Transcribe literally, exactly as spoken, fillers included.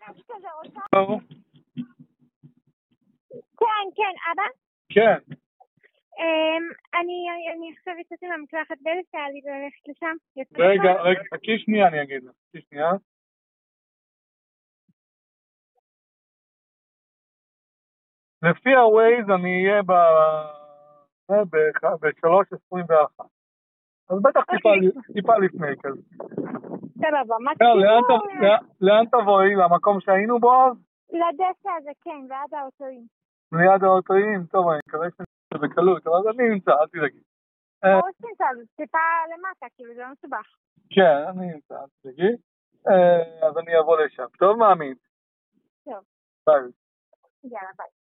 כן, כן, אבא? כן. אני עכשיו יצאתי למקלחת באיזה שעה לי ללכת לשם. רגע, רגע, חכי שנייה אני אגיד לך. חכי שנייה. לפי הווייז אני אהיה ב-שלוש עשרים ואחת. אז בטח טיפה לפני כזה. סבבה, מה תגידו? לאן תבואי? למקום שהיינו בו אז? לדשא הזה, כן, ועד האוטואים. ליד האוטואים? טוב, אני מקווה שזה בקלות, אבל אני נמצא, אל תדאגי. או שנמצא, זה טיפה למטה, כאילו זה לא מסובך. כן, אני נמצא, אל תדאגי. אז אני אבוא לשם. טוב, מאמין. טוב. ביי. יאללה, ביי.